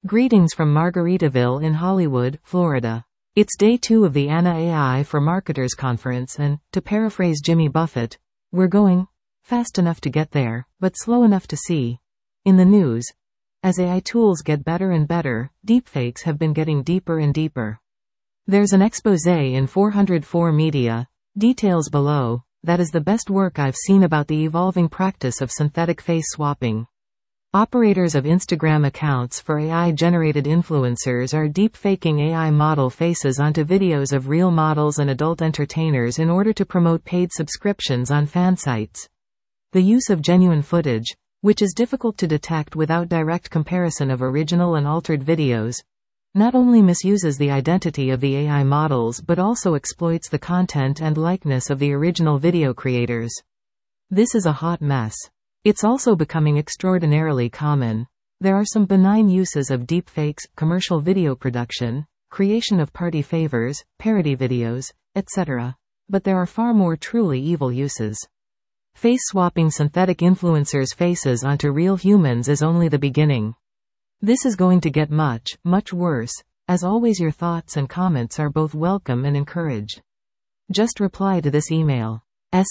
Greetings from Margaritaville in Hollywood, Florida. It's day 2 of the ANA AI for Marketers conference and, to paraphrase Jimmy Buffett, we're going fast enough to get there, but slow enough to see. In the news, as AI tools get better and better, deepfakes have been getting deeper and deeper. There's an exposé in 404 Media, details below, that is the best work I've seen about the evolving practice of synthetic face swapping. Operators of Instagram accounts for AI-generated influencers are deep-faking AI model faces onto videos of real models and adult entertainers in order to promote paid subscriptions on fan sites. The use of genuine footage, which is difficult to detect without direct comparison of original and altered videos, not only misuses the identity of the AI models but also exploits the content and likeness of the original video creators. This is a hot mess. It's also becoming extraordinarily common. There are some benign uses of deepfakes: commercial video production, creation of party favors, parody videos, etc. But there are far more truly evil uses. Face-swapping synthetic influencers' faces onto real humans is only the beginning. This is going to get much, much worse. As always, your thoughts and comments are both welcome and encouraged. Just reply to this email.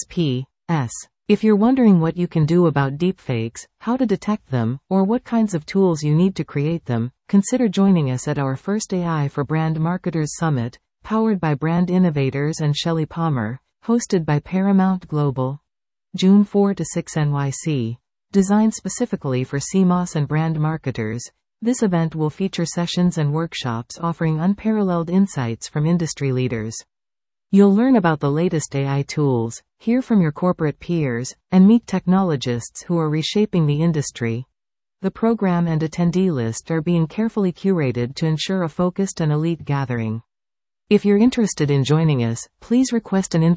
S.P.S. If you're wondering what you can do about deepfakes, how to detect them, or what kinds of tools you need to create them, consider joining us at our first AI for Brand Marketers Summit, powered by Brand Innovators and Shelley Palmer, hosted by Paramount Global. June 4 to 6 NYC. Designed specifically for CMOS and brand marketers, this event will feature sessions and workshops offering unparalleled insights from industry leaders. You'll learn about the latest AI tools, hear from your corporate peers, and meet technologists who are reshaping the industry. The program and attendee list are being carefully curated to ensure a focused and elite gathering. If you're interested in joining us, please request an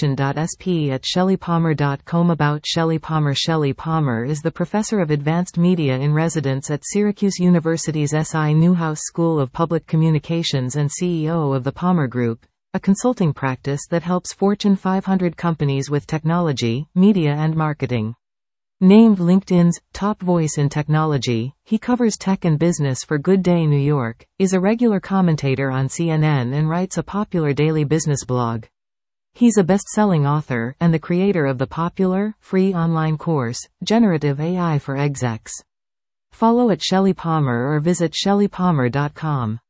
invitation.sp@shelleypalmer.com. About Shelley Palmer. Shelley Palmer is the Professor of Advanced Media in Residence at Syracuse University's S.I. Newhouse School of Public Communications and CEO of the Palmer Group, a consulting practice that helps Fortune 500 companies with technology, media and marketing. Named LinkedIn's top voice in technology, he covers tech and business for Good Day New York, is a regular commentator on CNN and writes a popular daily business blog. He's a best-selling author and the creator of the popular, free online course, Generative AI for Execs. Follow at Shelley Palmer or visit shelleypalmer.com.